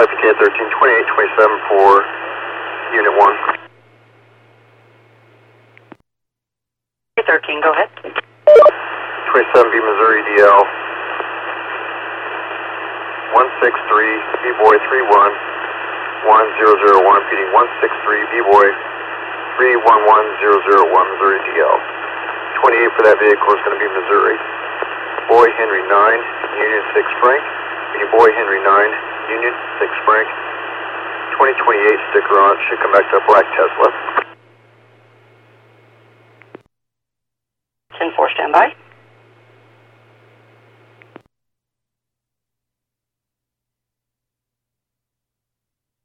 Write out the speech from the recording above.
558 13, 2827 for Unit 1. 13, go ahead. 27B Missouri DL 163 B-Boy 31 1001, feeding 163 B-Boy 311001 Missouri DL. 28 for that vehicle is going to be Missouri. Boy Henry 9, Union 6 Frank. Feeding Boy Henry 9, Union 6 Frank. 2028 sticker on it, should come back to a black Tesla.